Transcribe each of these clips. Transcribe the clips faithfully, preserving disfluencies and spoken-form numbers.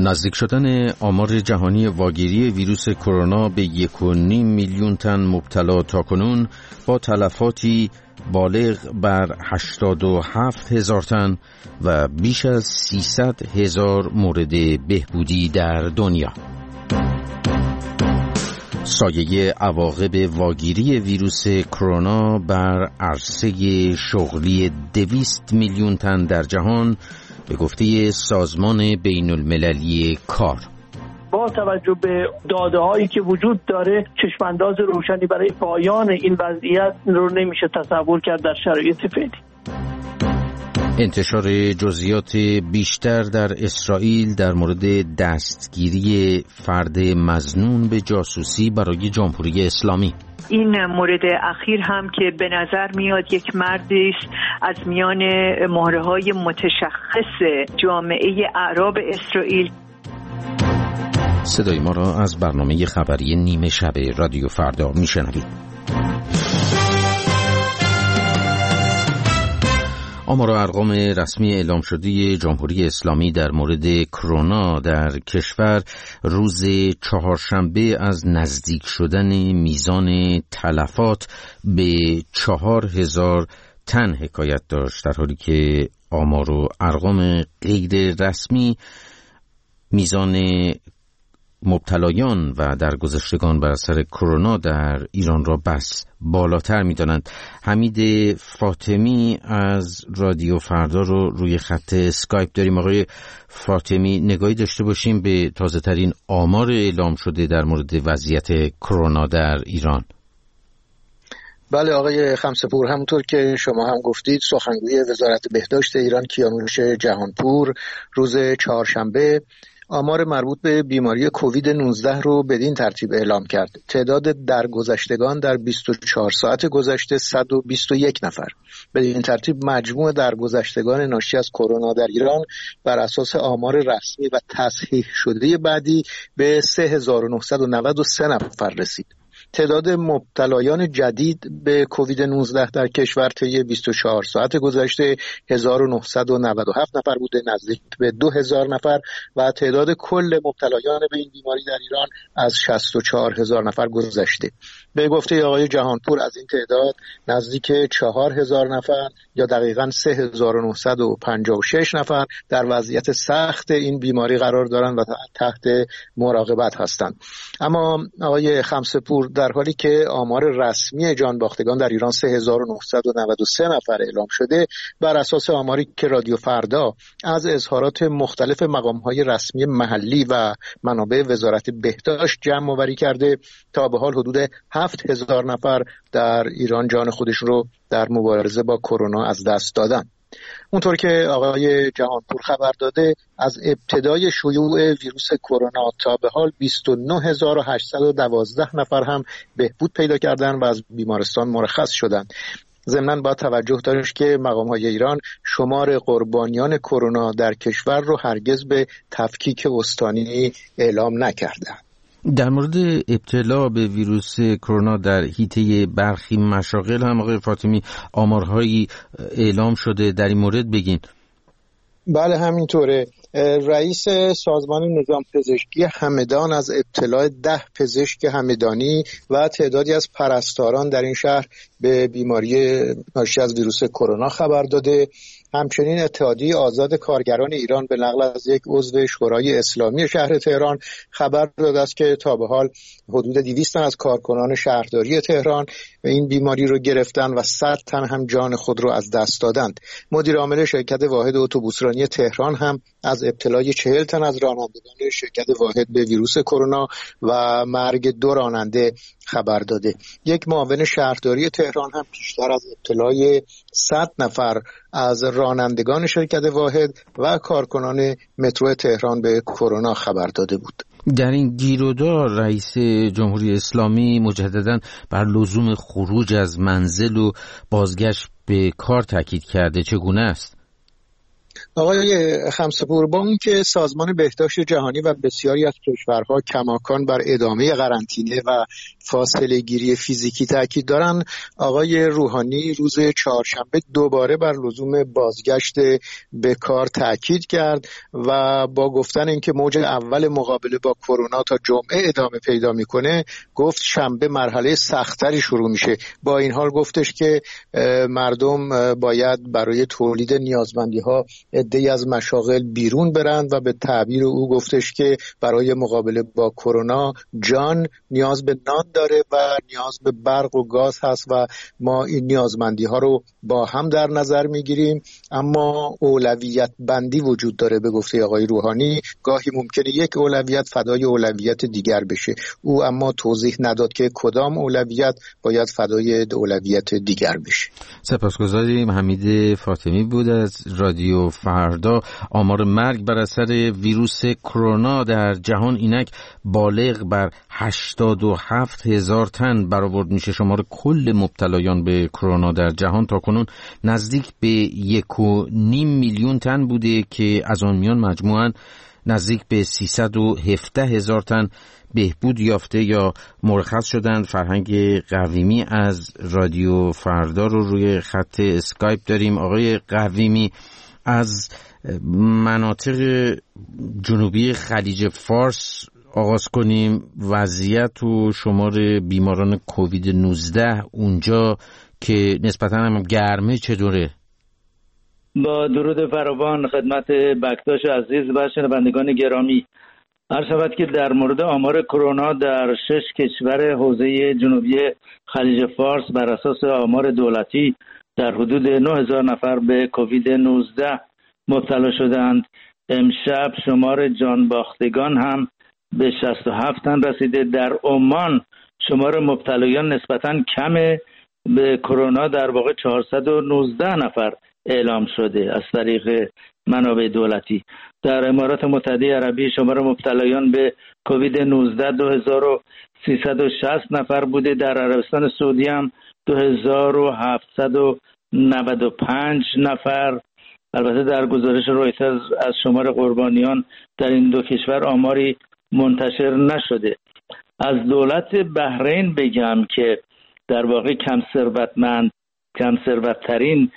نزدیک شدن آمار جهانی واگیری ویروس کرونا به یک و نیم میلیون تن مبتلا تاکنون با تلفاتی بالغ بر هشتاد و هفت هزار تن و بیش از سیصد هزار مورد بهبودی در دنیا. سایه عواقب واگیری ویروس کرونا بر عرصه شغلی دویست میلیون تن در جهان به گفته سازمان بین المللی کار. با توجه به داده هایی که وجود داره چشمانداز روشنی برای پایان این وضعیت رو نمیشه تصور کرد در شرایط فعلی. انتشار جزئیات بیشتر در اسرائیل در مورد دستگیری فرد مظنون به جاسوسی برای جمهوری اسلامی. این مورد اخیر هم که به نظر میاد یک مردی است از میان مهره‌های متشخص جامعه اعراب اسرائیل. صدای ما را از برنامه خبری نیمه شب رادیو فردا میشنوید. آمار و ارقام رسمی اعلام شده جمهوری اسلامی در مورد کرونا در کشور روز چهارشنبه از نزدیک شدن میزان تلفات به چهار هزار تن حکایت داشت، در حالی که آمار و ارقام غیر رسمی میزان مبتلایان و درگذشتگان بر اثر کرونا در ایران را بس بالاتر می‌دانند. حمید فاطمی از رادیو فردا رو روی خط اسکایپ داریم. آقای فاطمی، نگاهی داشته باشیم به تازه ترین آمار اعلام شده در مورد وضعیت کرونا در ایران. بله آقای خمسه‌پور، همونطور که شما هم گفتید، سخنگوی وزارت بهداشت ایران کیانوش جهانپور روز چهارشنبه آمار مربوط به بیماری کووید نوزده رو بدین ترتیب اعلام کرد. تعداد درگذشتگان در بیست و چهار ساعت گذشته صد و بیست و یک نفر. بدین ترتیب مجموع درگذشتگان ناشی از کرونا در ایران بر اساس آمار رسمی و تصحیح شده بعدی به سه هزار و نهصد و نود و سه نفر رسید. تعداد مبتلایان جدید به کووید نوزده در کشور طی بیست و چهار ساعت گذشته هزار و نهصد و نود و هفت نفر بوده، نزدیک به دو هزار نفر، و تعداد کل مبتلایان به این بیماری در ایران از شصت و چهار هزار نفر گذشته. به گفته آقای جهانپور از این تعداد نزدیک چهار هزار نفر یا دقیقاً سه هزار و نهصد و پنجاه و شش نفر در وضعیت سخت این بیماری قرار دارند و تحت مراقبت هستند. اما آقای خمسه‌پور، در حالی که آمار رسمی جان باختگان در ایران سه هزار و نهصد و نود و سه نفر اعلام شده، بر اساس آماری که رادیو فردا از اظهارات مختلف مقام‌های رسمی محلی و منابع وزارت بهداشت جمع آوری کرده، تا به حال حدود هفت هزار نفر در ایران جان خودشون رو در مبارزه با کرونا از دست دادن. اونطور که آقای جهانپور خبر داده، از ابتدای شیوع ویروس کرونا تا به حال بیست و نه هزار و هشتصد و دوازده نفر هم بهبود پیدا کردن و از بیمارستان مرخص شدند. ضمناً با توجه داشت که مقام‌های ایران شمار قربانیان کرونا در کشور رو هرگز به تفکیک استانی اعلام نکردند. در مورد ابتلا به ویروس کرونا در حیطه برخی مشاغل هم آقای فاطمی آمارهایی اعلام شده، در این مورد بگین. بله همینطوره. رئیس سازمان نظام پزشکی همدان از ابتلاع ده پزشک همدانی و تعدادی از پرستاران در این شهر به بیماری ناشی از ویروس کرونا خبر داده. همچنین اتحادیه آزاد کارگران ایران به نقل از یک عضو شورای اسلامی شهر تهران خبر داده است که تا به حال حدود دویست تن از کارکنان شهرداری تهران این بیماری رو گرفتن و صد تن هم جان خود رو از دست دادند. مدیر عامل شرکت واحد اتوبوسرانی تهران هم از ابتلای چهل تن از رانندگان شرکت واحد به ویروس کرونا و مرگ دو راننده خبر داده. یک معاون شهرداری تهران هم پیشتر از ابتلای صد نفر از رانندگان شرکت واحد و کارکنان مترو تهران به کرونا خبر داده بود. در این گیرودار رئیس جمهوری اسلامی مجدداً بر لزوم خروج از منزل و بازگشت به کار تاکید کرده. چگونه است؟ آقای خمسه‌پور، با اون که سازمان بهداشت جهانی و بسیاری از کشورها کماکان بر ادامه قرنطینه و فاصله گیری فیزیکی تاکید دارن، آقای روحانی روز چهارشنبه دوباره بر لزوم بازگشت به کار تاکید کرد و با گفتن اینکه موج اول مقابله با کرونا تا جمعه ادامه پیدا میکنه، گفت شنبه مرحله سختری شروع میشه. با این حال گفتش که مردم باید برای تولید نیازمندی ها عده‌ای از مشاغل بیرون برند و به تعبیر او گفتش که برای مقابله با کرونا جان نیاز به نان داره و نیاز به برق و گاز هست و ما این نیازمندی ها رو با هم در نظر میگیریم، اما اولویت بندی وجود داره. به گفته آقای روحانی گاهی ممکنه یک اولویت فدای اولویت دیگر بشه. او اما توضیح نداد که کدام اولویت باید فدای اولویت دیگر بشه. سپاسگزاریم. حمید فاطمی بود از رادیو فردا. آمار مرگ بر اثر ویروس کرونا در جهان اینک بالغ بر هشتاد و هفت هزار تن برآورد میشه. شمار کل مبتلایان به کرونا در جهان تا کنون نزدیک به یک و نیم میلیون تن بوده که از آن میان مجموعاً نزدیک به سیصد و هفده هزار تن بهبود یافته یا مرخص شدند. فرهنگ قویمی از رادیو فردا رو روی خط اسکایپ داریم. آقای قویمی، از مناطق جنوبی خلیج فارس آغاز کنیم. وضعیت و شمار بیماران کووید نوزده اونجا که نسبتاً هم گرمه چطوره؟ با درود فراوان خدمت بکتاش عزیز و شنوندگان گرامی، عرض شود که در مورد آمار کرونا در شش کشور حوزه جنوبی خلیج فارس بر اساس آمار دولتی در حدود نه هزار نفر به کووید نوزده مبتلا شدند. امشب شمار جانباختگان هم به شصت و هفت تن رسیده. در عمان شمار مبتلایان نسبتاً کمه، به کرونا در واقع چهارصد و نوزده نفر اعلام شده از طریق منابع دولتی. در امارات متحده عربی شمار مبتلایان به کووید نوزده دو هزار و سیصد و شصت نفر بوده. در عربستان سعودی هم دو هزار و هفتصد و نود و پنج نفر. البته در گزارش رویترز از شمار قربانیان در این دو کشور آماری منتشر نشده. از دولت بحرین بگم که در واقع کم ثروتمند کم ثروت‌ترین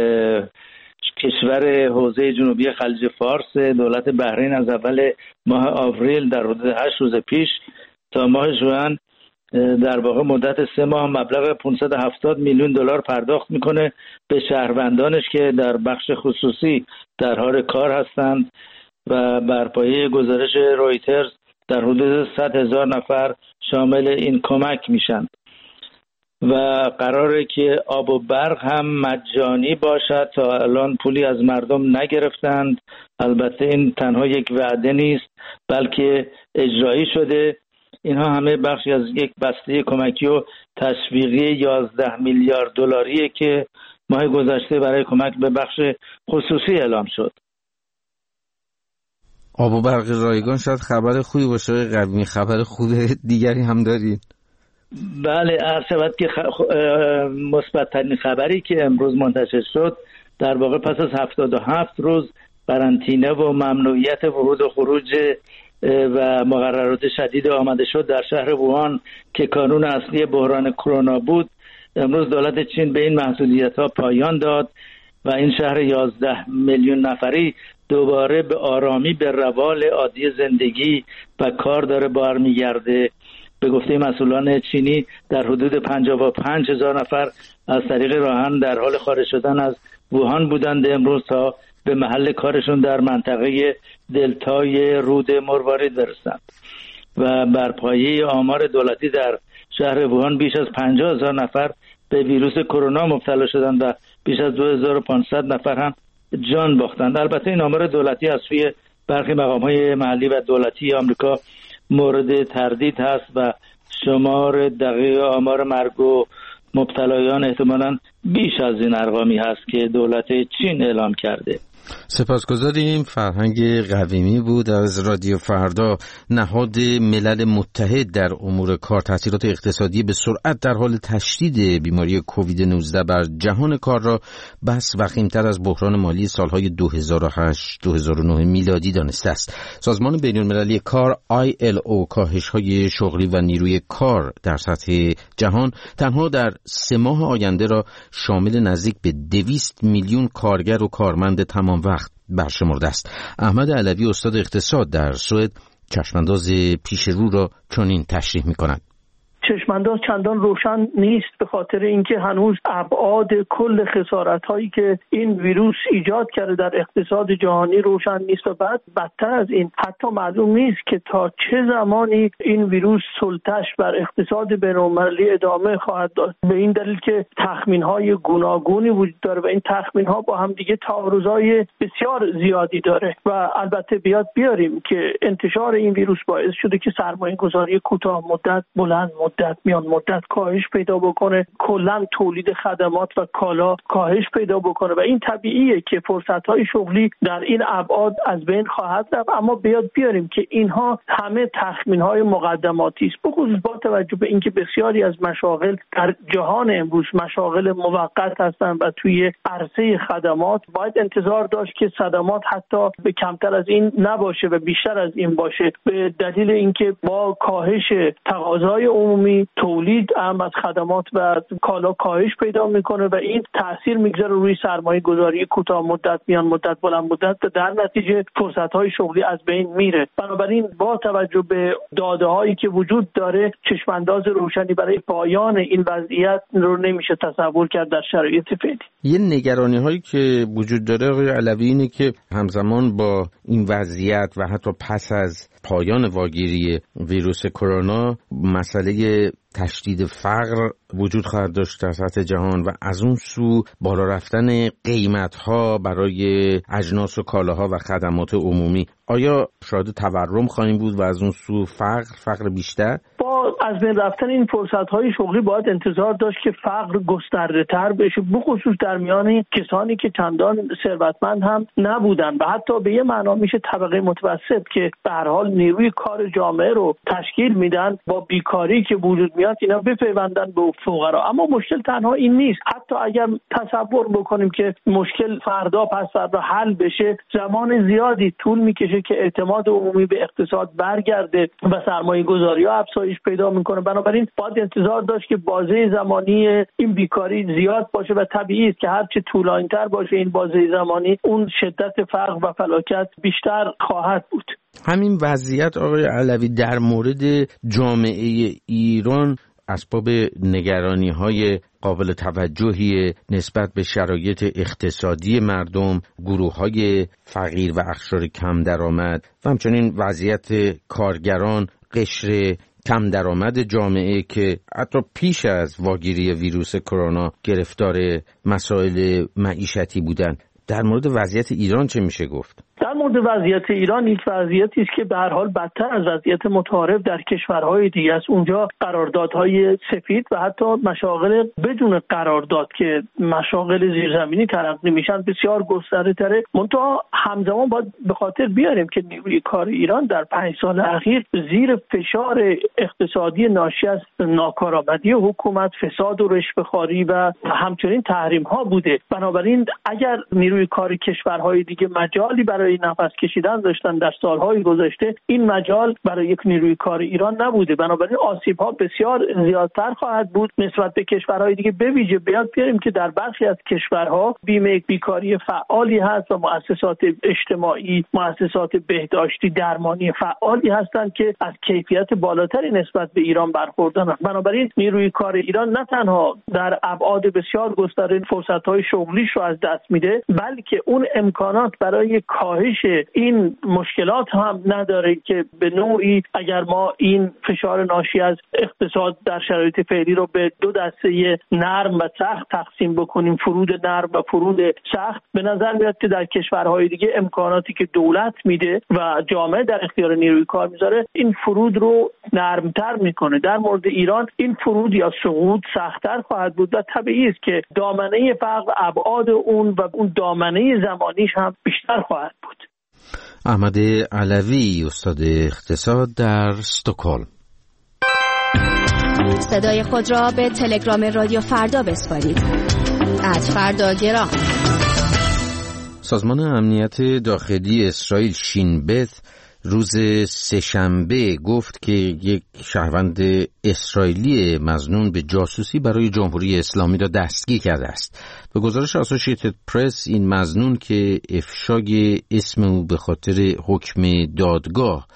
کشور حوزه جنوبی خلیج فارس، دولت بحرین از اول ماه آوریل در حدود هشت روز پیش تا ماه ژوئن در واقع مدت سه ماه مبلغ پانصد و هفتاد میلیون دلار پرداخت میکنه به شهروندانش که در بخش خصوصی در حال کار هستند و بر پایه گزارش رویترز در حدود صد هزار نفر شامل این کمک میشن و قراره که آب و برق هم مجانی باشد. تا الان پولی از مردم نگرفتند. البته این تنها یک وعده نیست بلکه اجرایی شده. اینها همه بخشی از یک بسته کمکی و تشویقی یازده میلیارد دلاریه که ماه گذشته برای کمک به بخش خصوصی اعلام شد. آب و برق رایگان شاید خبر خوبی باشه. قبلی خبر خوب دیگری هم دارید؟ بله، عرض شود که مثبت‌ترین خبری که امروز منتشر شد در واقع پس از هفتاد و هفت روز قرنطینه و ممنوعیت ورود و خروج و مقررات شدید آمده شد در شهر ووهان که کانون اصلی بحران کرونا بود، امروز دولت چین به این محدودیت‌ها پایان داد و این شهر یازده میلیون نفری دوباره به آرامی به روال عادی زندگی و کار داره برمیگرده. به گفته مسئولان چینی در حدود پنجاه و پنج هزار نفر از طریق راهن در حال خارج شدن از ووهان بودند امروز تا به محل کارشون در منطقه دلتای رود مروارید برسند و بر پایه آمار دولتی در شهر ووهان بیش از پنجاه هزار نفر به ویروس کرونا مبتلا شدند و بیش از دو هزار و پانصد نفر هم جان باختند. البته این آمار دولتی از سوی برخی مقام‌های محلی و دولتی آمریکا مورد تردید هست و شمار دقیق آمار مرگ و مبتلایان احتمالاً بیش از این ارقامی هست که دولت چین اعلام کرده. سپاسگزاریم. فرهنگ قویمی بود از رادیو فردا. نهاد ملل متحد در امور کار تاثیرات اقتصادی به سرعت در حال تشدید بیماری کووید نوزده بر جهان کار را بس وخیم‌تر از بحران مالی سالهای دو هزار و هشت دو هزار و نه میلادی دانسته است. سازمان بین‌المللی کار آی ال او کاهش‌های شغلی و نیروی کار در سطح جهان تنها در سه ماه آینده را شامل نزدیک به دویست میلیون کارگر و کارمند تمام وقت برشمرده است. احمد علوی استاد اقتصاد در سوئد چشمانداز پیش رو را چنین تشریح می‌کند. چشمانداز چندان روشن نیست به خاطر اینکه هنوز ابعاد کل خسارت‌هایی که این ویروس ایجاد کرده در اقتصاد جهانی روشن نیست و بعد بدتر از این حتی معلوم نیست که تا چه زمانی این ویروس سلطه‌اش بر اقتصاد بین‌المللی ادامه خواهد داشت. به این دلیل که تخمین‌های گوناگونی وجود داره و این تخمین‌ها با هم دیگه تعارضای بسیار زیادی داره و البته بیاد بیاریم که انتشار این ویروس باعث شده که سرمایه‌گذاری کوتاه مدت، بلند مدت، میان مدت کاهش پیدا بکنه، کلا تولید خدمات و کالا کاهش پیدا بکنه و این طبیعیه که فرصت‌های شغلی در این ابعاد از بین خواهد رفت. اما بیاد بیاریم که اینها همه تخمین‌های مقدماتی است، بخصوص با توجه به اینکه بسیاری از مشاغل در جهان امروز مشاغل موقت هستند و توی عرصه خدمات باید انتظار داشت که صدمات حتی به کمتر از این نباشه و بیشتر از این باشه به دلیل اینکه با کاهش تقاضای عمومی تولید هم از خدمات و کالا کاهش پیدا میکنه و این تاثیر میگذاره روی سرمایه گذاری کوتاه مدت، میان مدت، بلند مدت و در نتیجه فرصت های شغلی از بین میره. بنابراین با توجه به داده هایی که وجود داره چشمانداز روشنی برای پایان این وضعیت رو نمیشه تصور کرد در شرایط فعلی. یه نگرانی هایی که وجود داره آقای علوی اینه که همزمان با این وضعیت و حتی پس از پایان واگیری ویروس کرونا مسئله تشدید فقر وجود خواهد داشت در سطح جهان و از اون سو بالا رفتن قیمت‌ها برای اجناس و کالاها و خدمات عمومی. آیا شاهد تورم خواهیم بود و از اون سو فقر فقر بیشتر؟ با از بین رفتن این فرصت‌های شغلی باید انتظار داشت که فقر گسترده‌تر بشه، بخصوص در میان کسانی که چندان ثروتمند هم نبودن و حتی به یه معنا میشه طبقه متوسط که به هر حال نیروی کار جامعه رو تشکیل میدن. با بیکاری که وجود میاد اینا بپیوندن به فقرا. اما مشکل تنها این نیست. حتی اگر تصور بکنیم که مشکل فردا پس فردا حل بشه، زمان زیادی طول میکشه که اعتماد عمومی به اقتصاد برگرده و سرمایه گذاری‌ها افزایش پیدا میکنه. بنابراین باید انتظار داشت که بازه زمانی این بیکاری زیاد باشه و طبیعی است که هرچه طولانی‌تر باشه این بازه زمانی اون شدت فقر و فلاکت بیشتر خواهد بود. همین وضعیت آقای علوی در مورد جامعه ایران اسباب نگرانی‌های قابل توجهی نسبت به شرایط اقتصادی مردم، گروه‌های فقیر و اقشار کم درآمد و همچنین وضعیت کارگران قشر کم درآمد جامعه که حتی پیش از واگیری ویروس کرونا گرفتار مسائل معیشتی بودند. در مورد وضعیت ایران چه میشه گفت؟ در مورد وضعیت ایران یک وضعیتی است که به هر حال بدتر از وضعیت متعارف در کشورهای دیگه است. اونجا قراردادهای سفید و حتی مشاغل بدون قرارداد که مشاغل زیرزمینی تلقی میشن بسیار گسترده تره. منتها همزمان باید به خاطر بیاریم که نیروی کار ایران در پنج سال اخیر زیر فشار اقتصادی ناشی از ناکارآمدی حکومت، فساد و رشوه‌خواری و همچنین تحریم ها بوده. بنابراین اگر نیروی کار کشورهای دیگه مجالی برای نفس کشیدن داشتن در سالهای گذشته، این مجال برای یک نیروی کار ایران نبوده. بنابراین آسیب‌ها بسیار زیادتر خواهد بود نسبت به کشورهای دیگه. به ویژه بیاد بیاریم که در برخی از کشورها بیمه بیکاری فعالی هست و مؤسسات اجتماعی، مؤسسات بهداشتی، درمانی فعالی هستند که از کیفیت بالاتری نسبت به ایران برخوردارن. بنابراین نیروی کار ایران نه تنها در ابعاد بسیار گسترده فرصت‌های شغلیش رو از دست میده، بلکه اون امکانات برای کاهش کاهش این مشکلات هم نداره که به نوعی اگر ما این فشار ناشی از اقتصاد در شرایط فعلی رو به دو دسته نرم و سخت تقسیم بکنیم، فرود نرم و فرود سخت، به نظر میاد که در کشورهای دیگه امکاناتی که دولت میده و جامعه در اختیار نیروی کار میذاره این فرود رو نرمتر میکنه. در مورد ایران این فرود یا صعود سخت‌تر خواهد بود و طبیعی است که دامنه فقر، ابعاد اون و اون دامنه زمانیش هم بیشتر خواهد بود. احمد علوی، استاد اقتصاد در استکهلم. صدای خود را به تلگرام رادیو فردا بسپارید. ات فردا گرام. سازمان امنیت داخلی اسرائیل شین بت روز سه‌شنبه گفت که یک شهروند اسرائیلی مظنون به جاسوسی برای جمهوری اسلامی را دستگیر کرده است. به گزارش اسوسییتد پرس، این مظنون که افشای اسم او به خاطر حکم دادگاه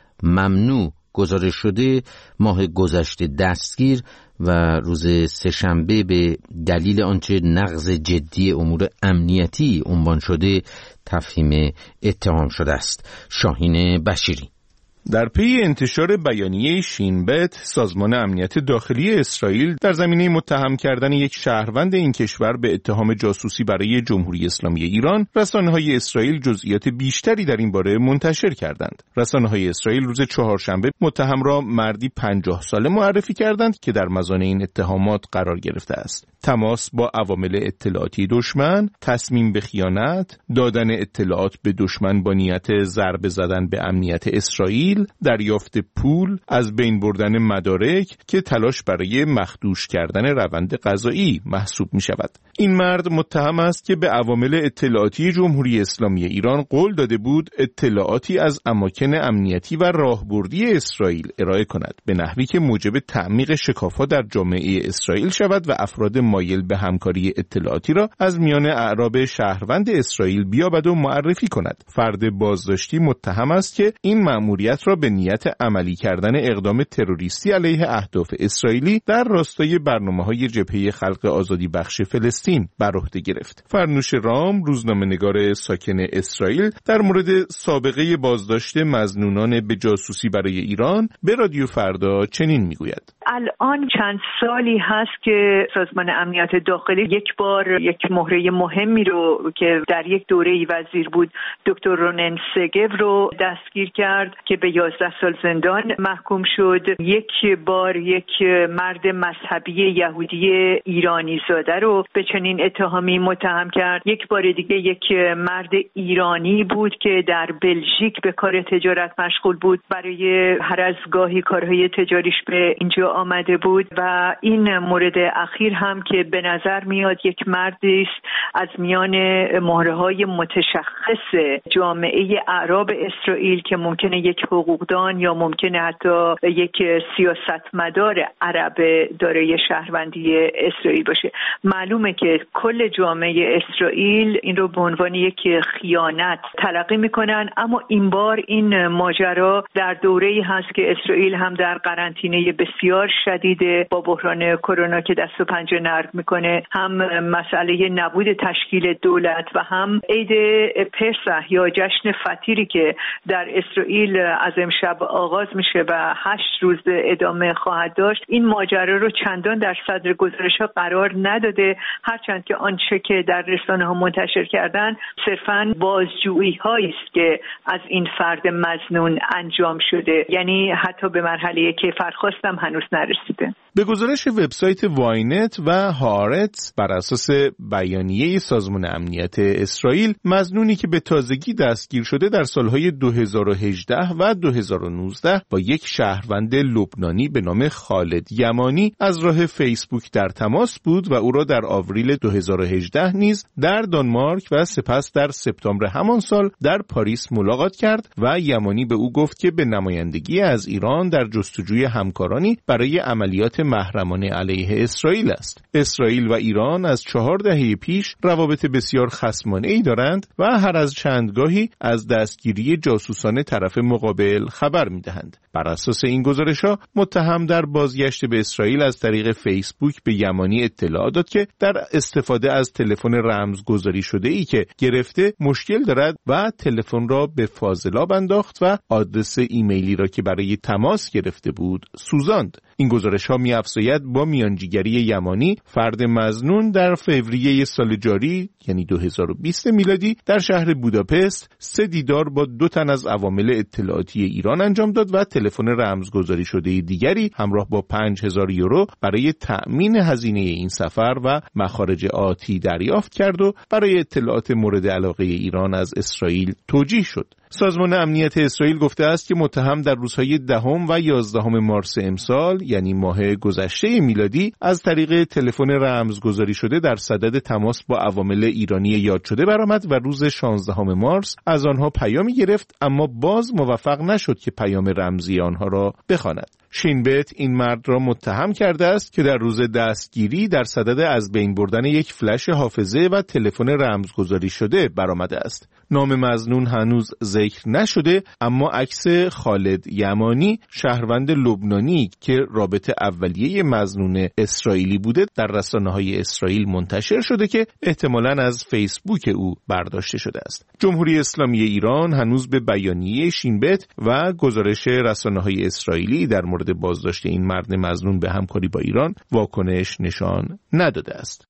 ممنوع گزارش شده، ماه گذشته دستگیر و روز سه‌شنبه به دلیل آنچه نقض جدی امور امنیتی عنوان شده تفهیم اتهام شده است. شاهین بشیری. در پی انتشار بیانیه شین بت، سازمان امنیت داخلی اسرائیل در زمینه متهم کردن یک شهروند این کشور به اتهام جاسوسی برای جمهوری اسلامی ایران، رسانه‌های اسرائیل جزئیات بیشتری در این باره منتشر کردند. رسانه‌های اسرائیل روز چهارشنبه متهم را مردی پنجاه ساله معرفی کردند که در مزان این اتهامات قرار گرفته است. تماس با عوامل اطلاعاتی دشمن، تصمیم به خیانت، دادن اطلاعات به دشمن با نیت ضربه زدن به امنیت اسرائیل، دریافت پول، از بین بردن مدارک که تلاش برای مخدوش کردن روند قضایی محسوب می شود. این مرد متهم است که به عوامل اطلاعاتی جمهوری اسلامی ایران قول داده بود اطلاعاتی از اماکن امنیتی و راهبردی اسرائیل ارائه کند، به نحوی که موجب تعمیق شکاف‌ها در جامعه اسرائیل شود و افراد مایل به همکاری اطلاعاتی را از میان اعراب شهروند اسرائیل بیابد و معرفی کند. فرد بازداشتی متهم است که این مأموریت را به نیت عملی کردن اقدام تروریستی علیه اهداف اسرائیلی در راستای برنامه‌های جبهه خلق آزادی بخش فلسطین بر عهده گرفت. فرنوش رام، روزنامه‌نگار ساکن اسرائیل، در مورد سابقه بازداشت مظنونان به جاسوسی برای ایران به رادیو فردا چنین میگوید: الان چند سالی هست که سازمان امنیت داخلی یک بار یک مهره مهمی رو که در یک دوره‌ای وزیر بود، دکتر رونن سگو رو دستگیر کرد که به یازده سال زندان محکوم شد. یک بار یک مرد مذهبی یهودی ایرانی زاده رو به چنین اتهامی متهم کرد. یک بار دیگه یک مرد ایرانی بود که در بلژیک به کار تجارت مشغول بود، برای هر از گاهی کارهای تجاریش به اینجا آمده بود. و این مورد اخیر هم که به نظر میاد یک مردی است از میان مهره‌های متشخص جامعه اعراب اسرائیل که ممکنه یک حقوقدان یا ممکنه حتی یک سیاستمدار عرب دارای شهروندی اسرائیل باشه. معلومه که کل جامعه اسرائیل این رو به عنوان یک خیانت تلقی میکنن، اما این بار این ماجرا در دوره‌ای هست که اسرائیل هم در قرنطینه بسیار شدید با بحران کرونا که دست و پنجه نرم میکنه، هم مسئله نبود تشکیل دولت و هم عید پسح یا جشن فطیری که در اسرائیل از امشب آغاز میشه و هشت روز ادامه خواهد داشت، این ماجرا رو چندان در صدر گزارش‌ها قرار نداده، هرچند که آنچه که در رسانه‌ها منتشر کردن صرفاً بازجویی هایی است که از این فرد مظنون انجام شده، یعنی حتی به مرحله کیفرخواست هم هنوز نرسیده. به گزارش وبسایت واینت و هارتز، بر اساس بیانیه سازمان امنیت اسرائیل، مظنونی که به تازگی دستگیر شده در سالهای دو هزار و هجده و دو هزار و نوزده با یک شهروند لبنانی به نام خالد یمانی از راه فیسبوک در تماس بود و او را در آوریل دو هزار و هجده نیز در دانمارک و سپس در سپتامبر همان سال در پاریس ملاقات کرد و یمانی به او گفت که به نمایندگی از ایران در جستجوی همکارانی برای عملیات محرمانه علیه اسرائیل است. اسرائیل و ایران از چهار دهه پیش روابط بسیار خصمانه‌ای دارند و هر از چندگاهی از دستگیری جاسوسان طرف مقابل خبر می‌دهند. بر اساس این گزارش‌ها متهم در بازگشت به اسرائیل از طریق فیسبوک به یمانی اطلاع داد که در استفاده از تلفن رمزگذاری شده‌ای که گرفته مشکل دارد و تلفن را به فاضلاب انداخت و آدرس ایمیلی را که برای تماس گرفته بود سوزاند. این گزارش‌ها می‌افزاید با میانجیگری یمانی فرد مظنون در فوریه سال جاری یعنی دو هزار و بیست میلادی در شهر بوداپست سه دیدار با دو تن از عوامل اطلاعاتی ایران انجام داد و تلفن رمزگذاری شده دیگری همراه با پنج هزار یورو برای تأمین هزینه این سفر و مخارج آتی دریافت کرد و برای اطلاعات مورد علاقه ایران از اسرائیل توجیه شد. سازمان امنیت اسرائیل گفته است که متهم در روزهای دهم و یازدهم مارس امسال یعنی ماه گذشته میلادی از طریق تلفن رمزگذاری شده در صدد تماس با عوامل ایرانی یاد شده برآمد و روز شانزدهم مارس از آنها پیامی گرفت اما باز موفق نشد که پیام رمزی آنها را بخواند. شین بت این مرد را متهم کرده است که در روز دستگیری در صدد از بین بردن یک فلش حافظه و تلفن رمزگذاری شده برآمده است. نام مظنون هنوز ذکر نشده اما عکس خالد یمانی شهروند لبنانی که رابطه اولیه مظنون اسرائیلی بوده در رسانه‌های اسرائیل منتشر شده که احتمالاً از فیسبوک او برداشته شده است. جمهوری اسلامی ایران هنوز به بیانیه شین بت و گزارش رسانه‌های اسرائیلی در مورد بازداشت این مرد مظنون به همکاری با ایران واکنش نشان نداده است.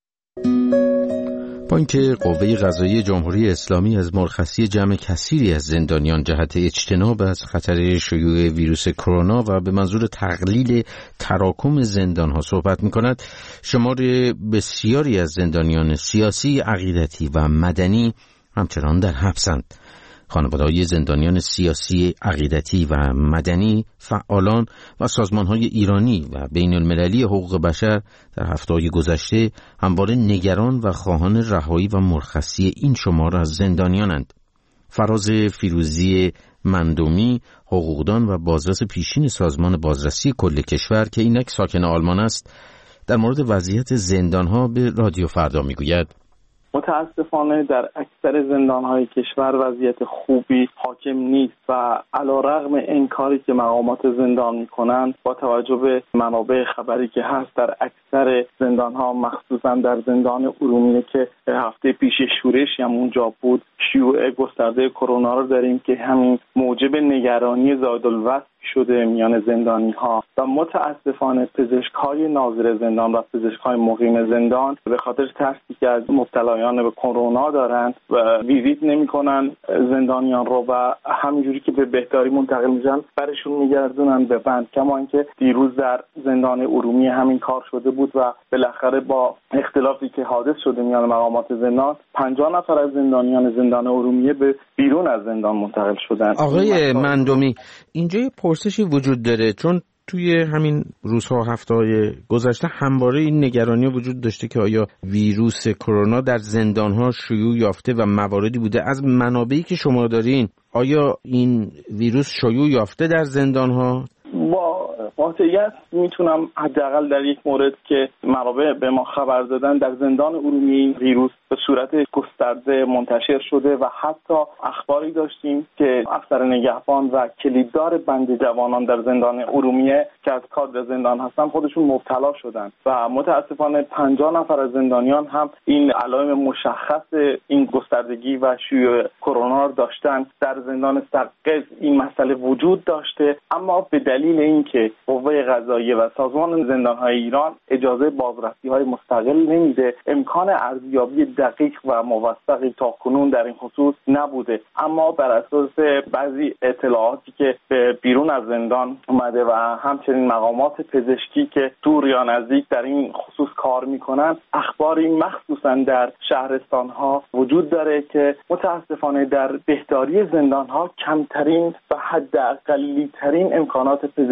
با اینکه قوه قضاییه جمهوری اسلامی از مرخصی جمع کثیری از زندانیان جهت اجتناب از خطر شیوع ویروس کرونا و به منظور تقلیل تراکم زندانها صحبت می‌کند، شمار بسیاری از زندانیان سیاسی، عقیدتی و مدنی همچنان در حبسند. خانواده‌های زندانیان سیاسی، عقیدتی و مدنی، فعالان و سازمان‌های ایرانی و بین‌المللی حقوق بشر در هفته‌های گذشته همواره نگران و خواهان رهایی و مرخصی این شمار از زندانیانند. فراز فیروزی مندومی، حقوقدان و بازرس پیشین سازمان بازرسی کل کشور که اینک ساکن آلمان است، در مورد وضعیت زندان‌ها به رادیو فردا می‌گوید: متاسفانه در اکثر زندان‌های کشور وضعیت خوبی حاکم نیست و علی‌رغم انکاری که مقامات زندان می‌کنند، با توجه به منابع خبری که هست در اکثر زندان‌ها، مخصوصاً در زندان ارومیه که هفته پیش شورشی هم اونجا بود، شیوع گسترده کرونا رو داریم که همین موجب نگرانی زایدالوصف شده میان زندانی‌ها و متاسفانه پزشک‌های ناظر زندان و پزشک‌های مقیم زندان به خاطر ترسی که از مبتلایان به کرونا دارند و ویزیت نمی‌کنن زندانیان رو و همینجوری که به بهداری منتقل میشن برشون میگردونن به بند. کما اینکه دیروز در زندان ارومیه همین کار شده بود و بالاخره با اختلافی که حادث شده میان مقامات زندان، پنجاه نفر از زندانیان زندان ارومیه به بیرون از زندان منتقل شدن. آقای مندومی، اینجا پرسشی وجود داره، چون توی همین روزها هفته‌های گذشته همواره این نگرانی وجود داشته که آیا ویروس کرونا در زندان‌ها شیوع یافته و مواردی بوده. از منابعی که شما دارین، آیا این ویروس شیوع یافته در زندان‌ها؟ با قاطعیت میتونم حداقل در یک مورد که منابع به ما خبر دادن، در زندان ارومیه این ویروس به صورت گسترده منتشر شده و حتی اخباری داشتیم که افسر نگهبان و کلیددار بند جوانان در زندان ارومیه که از کادر زندان هستن خودشون مبتلا شدن و متاسفانه پنجاه نفر از زندانیان هم این علائم مشخص این گستردگی و شیوع کرونا را داشتن. در زندان سقز این مسئله وجود داشته، اما به دلیل اینکه قوه قضاییه و سازمان زندان‌های ایران اجازه بازرسی‌های مستقل نمیده، امکان ارزیابی دقیق و موثقی تاکنون در این خصوص نبوده. اما بر اساس بعضی اطلاعاتی که به بیرون از زندان اومده و همچنین مقامات پزشکی که دور یا نزدیک در این خصوص کار میکنن، اخباری مخصوصا در شهرستان‌ها وجود داره که متاسفانه در بهداری زندان‌ها کمترین و حداقلی ترین امکانات پزشکی بر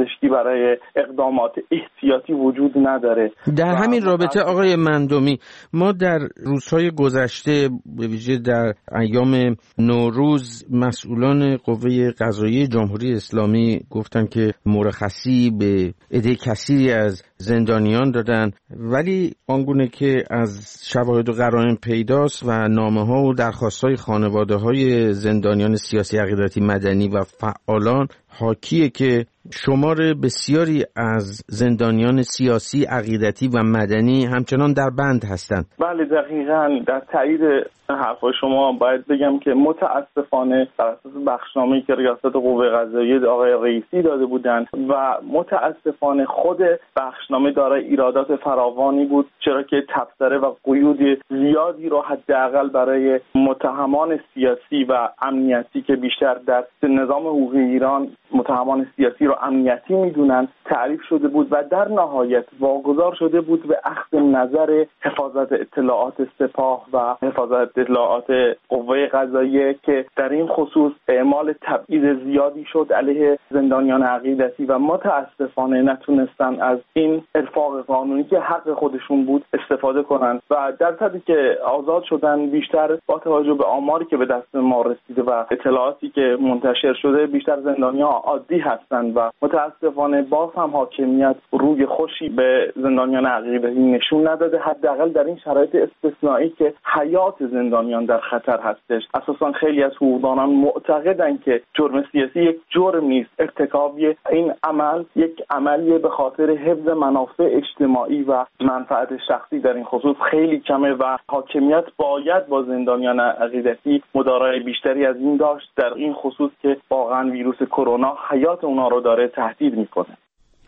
برای اقدامات احتیاطی وجود نداره. در همین رابطه آقای مندومی، ما در روزهای گذشته به ویژه در ایام نوروز مسئولان قوه قضاییه جمهوری اسلامی گفتن که مرخصی به عده کثیری از زندانیان دادن، ولی آنگونه که از شواهد و قرائن پیداست و نامه ها و درخواست های خانواده های زندانیان سیاسی، عقیدتی، مدنی و فعالان حاکیه که شمار بسیاری از زندانیان سیاسی، عقیدتی و مدنی همچنان در بند هستند. بله دقیقاً. در تایید حرفای شما باید بگم که متاسفانه بر اساس بخشنامه‌ای که ریاست قوه قضاییه آقای رئیسی داده بودند و متاسفانه خود بخشنامه دارای ایرادات فراوانی بود، چرا که تبصره و قیود زیادی رو حداقل برای متهمان سیاسی و امنیتی که بیشتر در نظام حقوقی ایران متهمان سیاسی رو امنیتی میدونن تعریف شده بود و در نهایت واگذار شده بود به اخذ نظر حفاظت اطلاعات سپاه و حفاظت اطلاعات قوه قضاییه که در این خصوص اعمال تبعیض زیادی شد علیه زندانیان عقیدتی و متاسفانه نتونستن از این ارفاق قانونی که حق خودشون بود استفاده کنند و درصدی که آزاد شدن بیشتر با توجه به آماری که به دست ما رسیده و اطلاعاتی که منتشر شده بیشتر زندانیان عادی هستند و متاسفانه باز هم حاکمیت روی خوشی به زندانیان عقیدتی نشون نداده، حداقل در این شرایط استثنایی که حیات زندانیان در خطر هستش. اساسا خیلی از حقوقدانان معتقدند که جرم سیاسی یک جرم نیست، ارتکاب این عمل یک عملیه به خاطر حفظ منافع اجتماعی و منفعت شخصی در این خصوص خیلی کمه و حاکمیت باید با زندانیان عقیدتی مدارای بیشتری از این داشت در این خصوص که واقعا ویروس کرونا حیات اونا رو داره تهدید میکنه.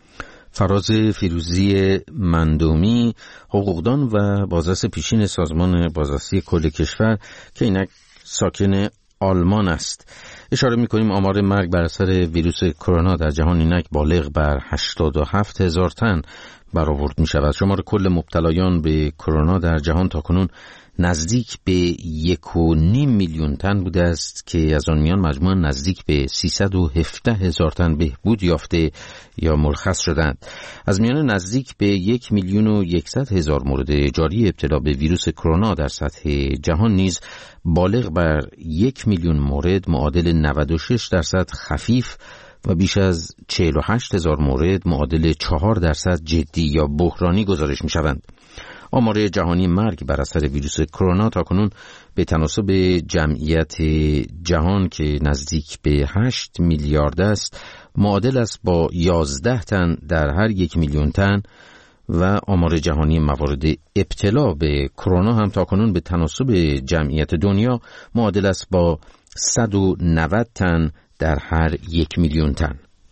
فراز فیروزی مندومی، حقوقدان و بازرس پیشین سازمان بازرسی کل کشور که اینک ساکن آلمان است. اشاره می‌کنیم آمار مرگ بر اثر ویروس کرونا در جهان اینک بالغ بر هشتاد و هفت هزار تن برآورد می‌شود. شمار کل مبتلایان به کرونا در جهان تاکنون نزدیک به یک و نیم میلیون تن بوده است که از آن میان مجموعاً نزدیک به سیصد و هفده هزار تن بهبود یافته یا مرخص شدند. از میان نزدیک به یک میلیون و یکصد هزار مورد جاری ابتلا به ویروس کرونا در سطح جهان نیز بالغ بر یک میلیون مورد معادل نود و شش درصد خفیف و بیش از چهل و هشت هزار مورد معادل چهار درصد جدی یا بحرانی گزارش می شوند. آمار جهانی مرگ بر اثر ویروس کرونا تاکنون به تناسب جمعیت جهان که نزدیک به هشت میلیارد است معادل است با یازده تن در هر یک میلیون تن و آمار جهانی موارد ابتلا به کرونا هم تاکنون به تناسب جمعیت دنیا معادل است با صد و نود تن در هر یک میلیون تن.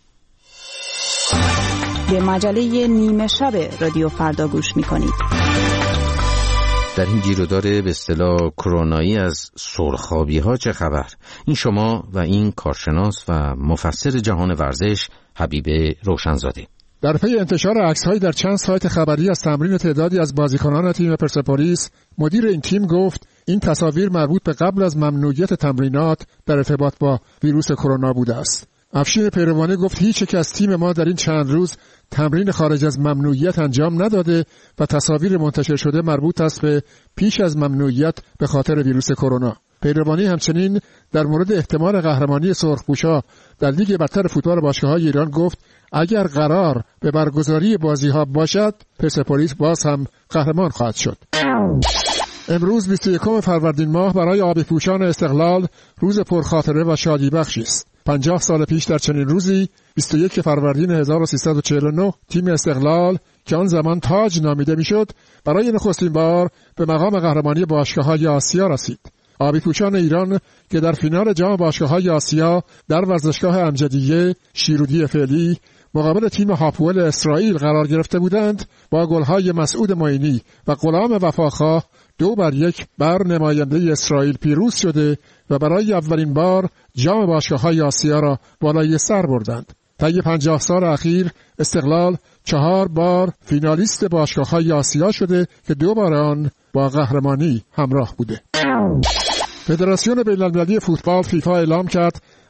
به مجله نیمه شب رادیو فردا گوش می‌کنید. در این گیرودار به اصطلاح کرونایی از سرخابی ها چه خبر؟ این شما و این کارشناس و مفسر جهان ورزش حبیب روشنزاده. در پی انتشار عکس‌هایی در چند سایت خبری از تمرین تعدادی از بازیکنان تیم پرسپولیس، مدیر این تیم گفت این تصاویر مربوط به قبل از ممنوعیت تمرینات در ارتباط با ویروس کرونا بوده است. افشین پیروانی گفت هیچ یک از تیم ما در این چند روز تمرین خارج از ممنوعیت انجام نداده و تصاویر منتشر شده مربوط است به پیش از ممنوعیت به خاطر ویروس کرونا. پیروانی همچنین در مورد احتمال قهرمانی سرخپوشا در لیگ برتر فوتبال باشگاه‌های ایران گفت اگر قرار به برگزاری بازی‌ها باشد پرسپولیس باز هم قهرمان خواهد شد. امروز بیست و یکم فروردین ماه برای آبی پوشان استقلال روز پرخاطره و شادی بخشی است. پنجاه سال پیش در چنین روزی بیست و یک فروردین هزار و سیصد و چهل و نه تیم استقلال که آن زمان تاج نامیده میشد برای نخستین بار به مقام قهرمانی باشگاه‌های آسیا رسید. آبی پوشان ایران که در فینال جام باشگاه‌های آسیا در ورزشگاه امجدیه شیرودی فعلی مقابل تیم هاپول اسرائیل قرار گرفته بودند، با گل‌های مسعود معینی و غلام وفاخواه دو بر یک بر نماینده اسرائیل پیروز شده و برای اولین بار جام باشگاه‌های آسیا را بالای سر بردند. طی پنجاه سال اخیر استقلال چهار بار فینالیست باشگاه‌های آسیا شده که دو بار آن با قهرمانی همراه بوده. فدراسیون بین‌المللی فوتبال فیفا اعلام کرد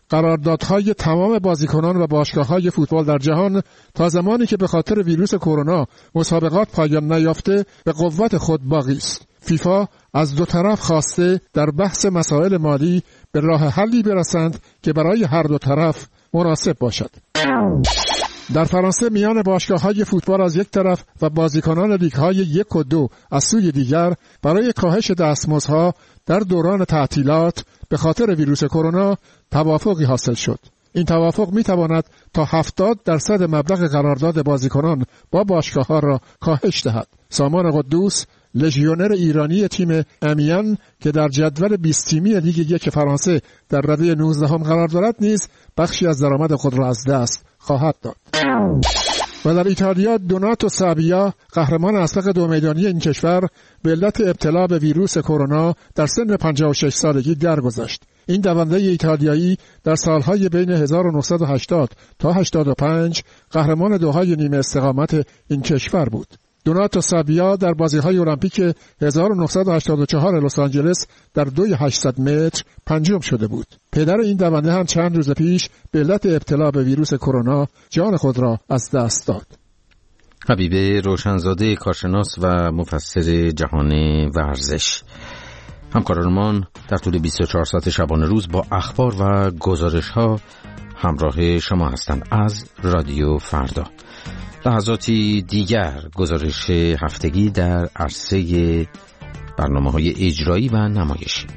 قراردادهای تمام بازیکنان و باشگاه‌های فوتبال در جهان تا زمانی که به خاطر ویروس کرونا مسابقات پایان نیافته به قوت خود باقی است. فیفا از دو طرف خواسته در بحث مسائل مالی به راه حلی برسند که برای هر دو طرف مناسب باشد. در فرانسه میان باشگاه‌های فوتبال از یک طرف و بازیکنان لیگ‌های یک و دو از سوی دیگر برای کاهش دستمزدها در دوران تعطیلات به خاطر ویروس کرونا توافقی حاصل شد. این توافق می‌تواند تا هفتاد درصد مبلغ قرارداد بازیکنان با باشگاه‌ها را کاهش دهد. سامان قدوس، لژیونر ایرانی تیم امیان که در جدول بیست تیمی لیگ یک فرانسه در رده نوزدهم قرار دارد نیز بخشی از درآمد خود را از دست خواهد داد. و در ایتالیا دوناتو سابیا قهرمان اسبق دو میدانی این کشور به علت ابتلا به ویروس کرونا در سن پنجاه و شش سالگی درگذشت. این دونده ایتالیایی در سالهای بین هزار و نهصد و هشتاد تا هشتاد و پنج قهرمان دوحای نیمه استقامت این کشور بود. دوناتو سابیا در بازی‌های المپیک هزار و نهصد و هشتاد و چهار لس آنجلس در دوی هشتصد متر پنجم شده بود. پدر این دونده هم چند روز پیش به علت ابتلا به ویروس کرونا جان خود را از دست داد. حبیب روشنزاده کارشناس و مفسر جهان ورزش، همکارانمان در طول بیست و چهار ساعت شبانه روز با اخبار و گزارش‌ها همراه شما هستند از رادیو فردا. لحظاتی دیگر گزارش هفتگی در عرصه برنامه‌های اجرایی و نمایشی.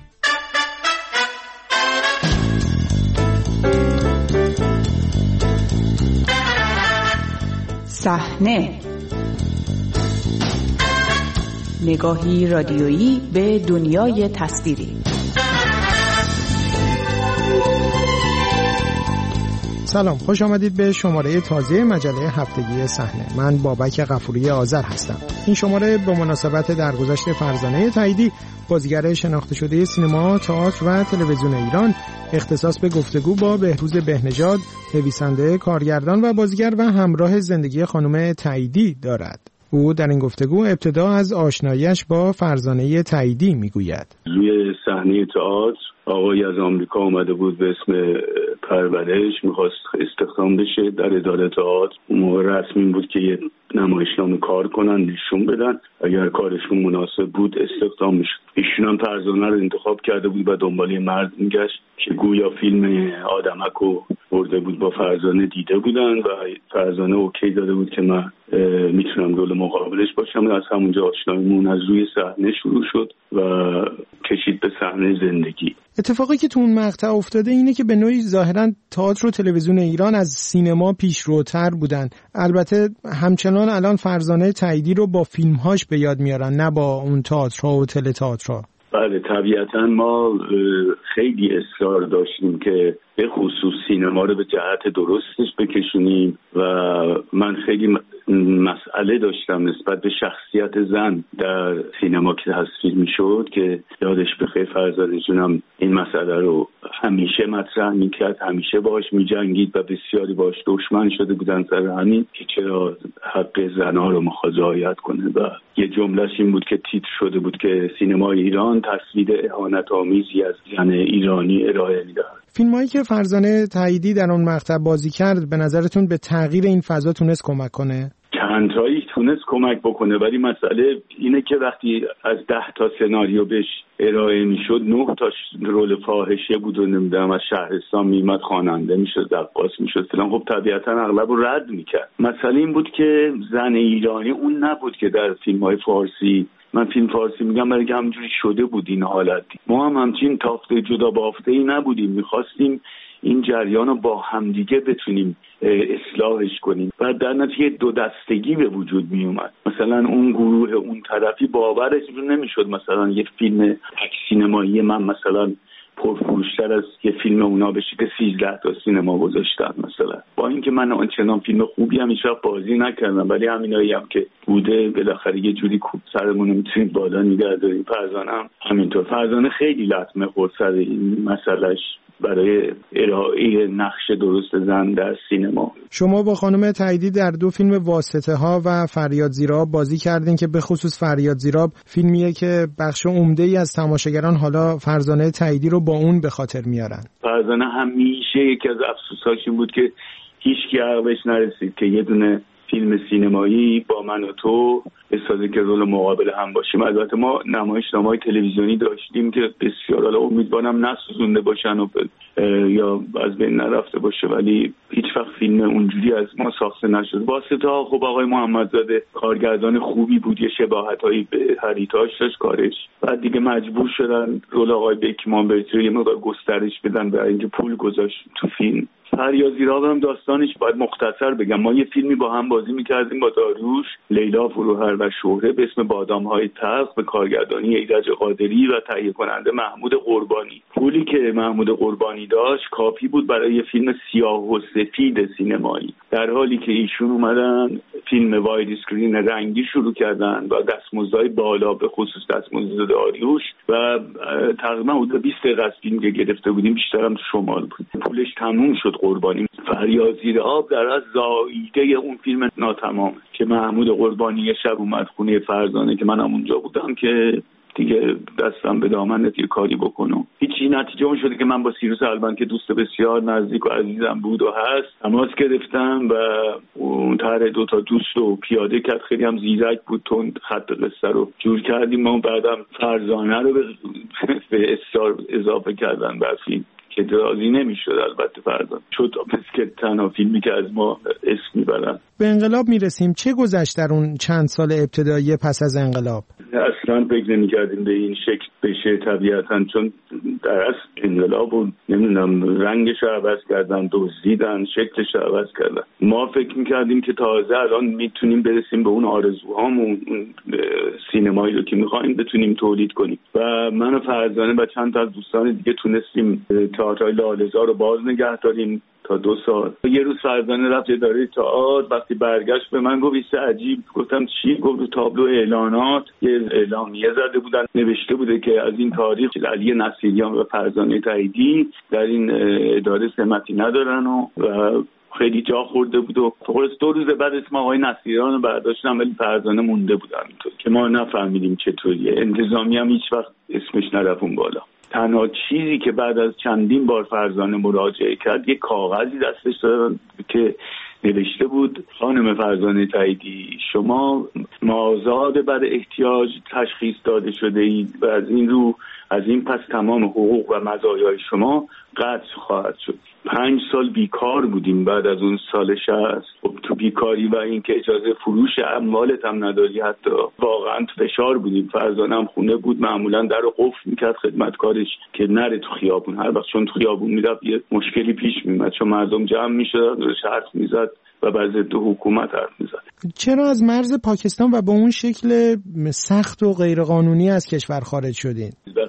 صحنه، نگاهی رادیویی به دنیای تصویری. سلام، خوش آمدید به شماره تازه مجله هفتگی صحنه. من بابک غفوری آذر هستم. این شماره به مناسبت درگذشت فرزانه تاییدی، بازیگر شناخته شده سینما، تئاتر و تلویزیون ایران، اختصاص به گفتگو با بهروز بهنژاد، نویسنده، کارگردان و بازیگر و همراه زندگی خانم تاییدی دارد. او در این گفتگو ابتدا از آشناییش با فرزانه تاییدی میگوید. روی صحنه تئاتر آقایی از آمریکا اومده بود به اسم پرورش، میخواست استخدام بشه در اداره تئاتر. اون موقع رسمی بود که یه نمایشنامه کار کنن، نشون بدن، اگر کارشون مناسب بود استخدام میشد. ایشون هم فرزانه رو انتخاب کرده بود و دنبال مرد میگشت که گویا فیلم آدمکو برده بود با فرزانه، دیده بودن و فرزانه اوکی داده بود که من میتونم رول مقابلش باشم. از همونجا آشناییمون از روی صحنه شروع شد و کشید به صحنه زندگی. اتفاقی که تو اون مقطع افتاده اینه که به نوعی ظاهراً تئاتر و تلویزیون ایران از سینما پیشروتر بودن. البته همچنان الان فرزانه تاییدی رو با فیلمهاش به یاد میارن، نه با اون تئاترها و تله تئاترها. بله، طبیعتاً ما خیلی اصرار داشتیم که به خصوص سینما رو به جهت درستش بکشونیم و من خیلی مسئله داشتم نسبت به شخصیت زن در سینما که تصویر میشد که یادش بخیر فرزانه جونم این مسئله رو همیشه مطرح میکرد، همیشه باهاش میجنگید و بسیاری باهاش دشمن شده بودن سر همین که چرا حق زنها رو میخواد رعایت کنه و یه جملهش این بود که تیتر شده بود که سینما ایران تصویر اهانت آمیزی از زن ایرانی ارائه میدهد. فیلمایی که فرزانه تاییدی در اون مقطع بازی کرد به نظرتون به تغییر این فضا تونست کمک کنه؟ چند تایی تونست کمک بکنه، ولی مسئله اینه که وقتی از ده تا سناریو بهش ارائه میشد نه تا رول فاحشه بود و نمیدونم از شهرستان میمد خواننده میشد، رقاص میشد فلان، خب طبیعتا اغلب رو رد میکرد. مسئله این بود که زن ایرانی اون نبود که در فیلم‌های فارسی، من فیلم فارسی میگم برای که همینجوری شده بود این حالت. ما هم همچین تافته جدا بافته ای نبودیم، میخواستیم این جریان رو با همدیگه بتونیم اصلاحش کنیم و در نتیجه دو دستگی به وجود می اومد. مثلا اون گروه اون طرفی باورش نمیشد مثلا یه فیلم تک سینمایی من مثلا پرفروشتر از یه فیلم اونا بشه که سیزده تا سینما گذاشتن مثلا، با اینکه من آنچنان فیلم خوبی هم هیچ وقت بازی نکردم ولی همینایی هم که بوده بالاخره یه جوری کوب سرمون میتونید بالا نگه داریم. فرزانه هم همینطور. فرزانه خیلی لطمه خورد سر این مسئلهش برای ارائه نقش درست زن در سینما. شما با خانم تاییدی در دو فیلم واسطه ها و فریاد زیراب بازی کردین که به خصوص فریاد زیراب فیلمیه که بخش عمده‌ای از تماشاگران حالا فرزانه تاییدی رو با اون به خاطر میارن. فرزانه همیشه یکی از افسوساش این بود که هیچ کی عقلش نرسید که یه دونه فیلم سینمایی با من و تو بسازه که رول مقابل هم باشیم. البته ما نمایشنامه‌های تلویزیونی داشتیم که بسیار حالا امیدوارم نسوزونده باشن و یا از بین نرفته باشه، ولی هیچ وقت فیلم اونجوری از ما ساخته نشد. واسطه ها خب آقای محمدزاده کارگردان خوبی بود، یه شباهتایی به هریتاژ داشت کارش، بعد دیگه مجبور شدن رول آقای بکمان رو یه مقدار گسترش بدن برای اینکه پول گذاشت تو فیلم. فریاد زیراب هم داستانش باید مختصر بگم. ما یه فیلمی با هم بازی می‌کردیم با داریوش، لیلا فروهر و شهره به اسم بادام‌های تلخ به کارگردانی ایرج قادری و تهیه کننده محمود قربانی. پولی که محمود قربانی داشت کافی بود برای یه فیلم سیاه و سفید سینمایی، در حالی که ایشون اومدن فیلم واید اسکرین رنگی شروع کردن و دستمزدهای بالا به خصوص دستمزد داریوش و تقریبا حدود بیست دقیقه از فیلم که گرفته بودیم بیشتر هم شمال بود. پولش تموم شد. قربانی فریاد زیراب در از زاییده اون فیلم ناتمام که محمود قربانی یه شب اومد خونه فرزانه که منم اونجا بودم که دیگه دستم به دامنت یه کاری بکنم. هیچی نتیجه اون شده که من با سیروس البن که دوست بسیار نزدیک و عزیزم بود و هست تماس گرفتم و اون طرح دو تا دوست رو پیاده کرد. خیلی هم زیرک بود، تند خط قصه رو جور کردیم. ما بعدم فرزانه رو به اصرار اضافه کردن بر فیلم که راضی نمیشد. البته فرزانه شد پس که تنها فیلمی که از ما اسم میبرن. به انقلاب میرسیم. چه گذشت در اون چند سال ابتدایی پس از انقلاب؟ اصلا فکر نمی‌کردیم به این شکل بشه طبیعتاً، چون در اصل انقلاب و نمیدونم رنگش رو عوض کردن، دزدیدن، شکلش رو عوض کردن. ما فکر می‌کردیم که تازه الان میتونیم برسیم به اون آرزوهامون، اون سینمایی رو که می‌خوایم بتونیم تولید کنیم و من و فرزانه و چند تا از دوستان دیگه تونستیم تئاتر لاله‌زار رو باز نگه داریم تا دو سال. یه روز فرزانه رفت اداره تئاتر، وقتی برگشت به من گفت چه عجیب. گفتم چی؟ گفت رو تابلو اعلانات یه اعلامیه زده بودن، نوشته بوده که از این تاریخ علی نصیریان و فرزانه تاییدی در این اداره سمتی ندارن و, و خیلی جا خورده بود و خلاص دو روز بعد اسم آقای نصیریان رو برداشتن ولی فرزانه مونده بود همینطور که ما نفهمیدیم چطوریه. انتظامی هم هیچ وقت اسمش نرفت اون بالا. تنها چیزی که بعد از چندین بار فرزانه مراجعه کرد یک کاغذی دستش داشت که نوشته بود خانم فرزانه تاییدی شما مازاد بر احتیاج تشخیص داده شده اید و از این رو از این پس تمام حقوق و مزایای شما قطع خواهد شد. پنج سال بیکار بودیم بعد از اون سال شصت. خب تو بیکاری و این که اجازه فروش اموالت هم نداری، حتی واقعا تو فشار بودیم. فرزانه هم خونه بود، معمولا در رو قفل میکرد خدمتکارش که نره تو خیابون. هر وقت چون تو خیابون میرفت یه مشکلی پیش میمد، چون مردم جمع میشدن و حرف میزد و بر ضد حکومت حرف میزد. چرا از مرز پاکستان و با اون شکل سخت و غیرقانونی از کشور خارج شدین؟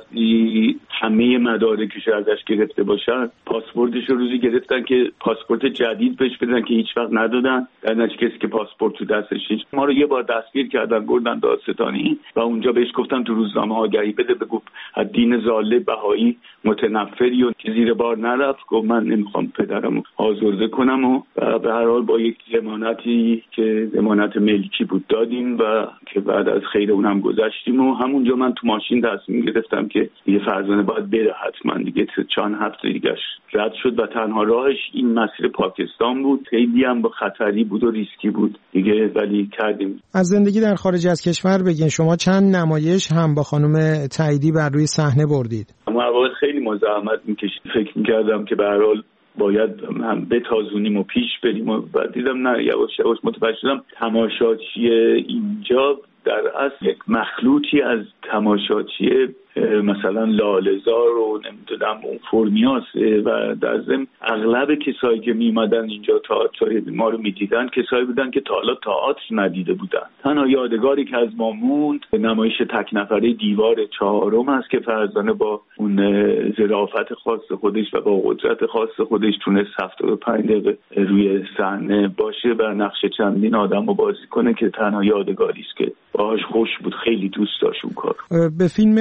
وقتی همه مدارکش ازش گرفته باشن، پاسپورتش رو روزی گرفتن که پاسپورت جدید بهش بدن که هیچ وقت ندادن. در نتیجه کسی که پاسپورت تو دستش هیچ. ما رو یه بار دستگیر کردن بردن دادستانی و اونجا بهش گفتن تو روزنامه آگهی بده، بگو از دین ضال بهایی متنفری و که زیر بار نرفت. گفت من نمیخوام پدرمو آزرده کنم و به هر حال با یک ضمانتی که ضمانت ملکی بود دادیم و که بعد از خیر اونم گذشتیم و همونجا من تو ماشین تصمیم گرفتم که یه فرزانه باید بره حتما دیگه. چند هفته دیگهش رد شد و تنها راهش این مسیر پاکستان بود. خیلی هم با خطری بود و ریسکی بود دیگه، ولی کردیم. از زندگی در خارج از کشور بگین. شما چند نمایش هم با خانم تاییدی بر روی صحنه بردید؟ اما اول خیلی مزاحمت می‌کشید. فکر می‌کردم که به هر حال باید هم بتازونیم و پیش بریم و بعد دیدم نه، یواش یواش متوجه شدم تماشاچی اینجا در اصل یک مخلوطی از تماشاچی مثلا لاله‌زار و نمیدونم اون فرمیاسه و در ضمن اغلب کسایی که میمدن اینجا تئاتر ما رو میدیدن کسایی بودن که تا حالا تئاتر ندیده بودن. تنها یادگاری که از ما موند نمایش تک نفره دیوار چهارم است که فرزانه با اون ظرافت خاص خودش و با قدرت خاص خودش تونست هفتاد و پنج دقیقه روی صحنه باشه و نقش چندین آدم رو بازی کنه که تنها یادگاری است که باهاش خوش بود. خیلی دوست داشت اون کار. به فیلم بدون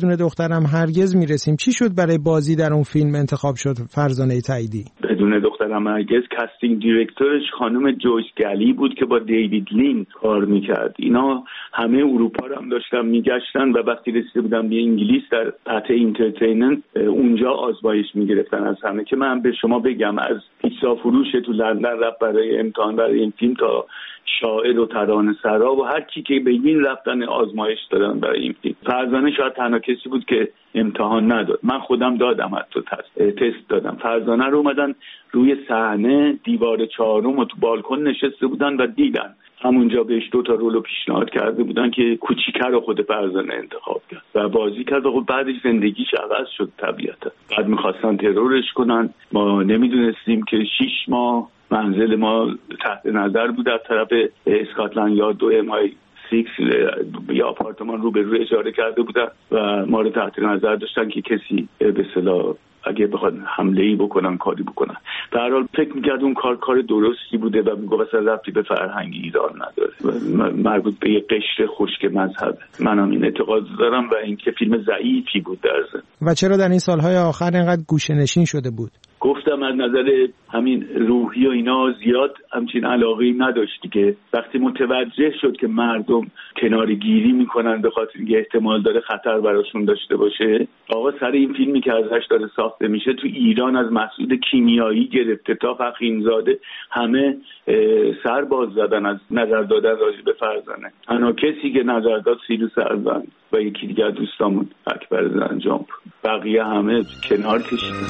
بدون دخترم هرگز میرسیم. چی شد برای بازی در اون فیلم انتخاب شد فرزانه تاییدی؟ بدون دخترم هرگز کاستینگ دیرکتورش خانم جویس گلی بود که با دیوید لین کار میکرد. اینا همه اروپا رو هم داشتن میگشتن و وقتی رسیده بودن به انگلیس در پته اینترتینمنت اونجا آزمایش میگرفتن از همه. که من به شما بگم از پیتزا فروش تو لندن رفت برای امتحان برای این فیلم تا شاعر و ترانه سرا و هر کی که بگین رفتن آزمایش دادن برای این فیلم. فرزانه شاید تنها کسی بود که امتحان نداد. من خودم دادم، حتی تست دادم. فرزانه رو اومدن روی صحنه دیوار چهارم و تو بالکن نشسته بودن و دیدن. همونجا بهش دو تا رولو پیشنهاد کرده بودن که کوچیک‌تر رو خود فرزانه انتخاب کرد و بازی کرد و خب بعدش زندگیش عوض شد طبیعتا. بعد می‌خواستن ترورش کنن. ما نمیدونستیم که شش ماه منزل ما تحت نظر بود از طرف اسکاتلند یارد دو ام آی سیکس یا آپارتمان رو به روی اجاره کرده بودن و ما رو تحت نظر داشتن که کسی به اصطلاح اگه بخواد حمله‌ای بکنن کاری بکنن. در حال فکر می‌کرد اون کار کار درستی بوده و میگفت اصلا ربطی به فرهنگ ایران نداره، مربوط به یه قشر خشک مذهب. منم این اعتقاد دارم و اینکه فیلم ضعیفی بود در ضمن. و چرا در این سال‌های آخر اینقدر گوشه‌نشین شده بود؟ گفتم از نظر همین روحی و اینا زیاد همچین علاقه‌ای نداشتی که وقتی متوجه شد که مردم کنارگیری میکنن به خاطر اینکه احتمال داره خطر براشون داشته باشه، آقا سر این فیلمی که ازش داره ساخته میشه تو ایران از مسعود کیمیایی گرفته تا فخیمزاده همه سر باز زدن از نظر دادن راجع به فرزانه. تنها کسی که نظر داد سیروس ارزن و یکی دیگر دوستامون اکبر زنجان، بقیه همه کنار کشیدن.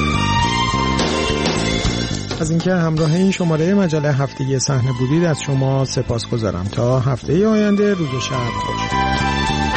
از اینکه همراه این شماره مجله هفتگی صحنه بودید از شما سپاسگزارم. تا هفته آینده روز و شب خوش.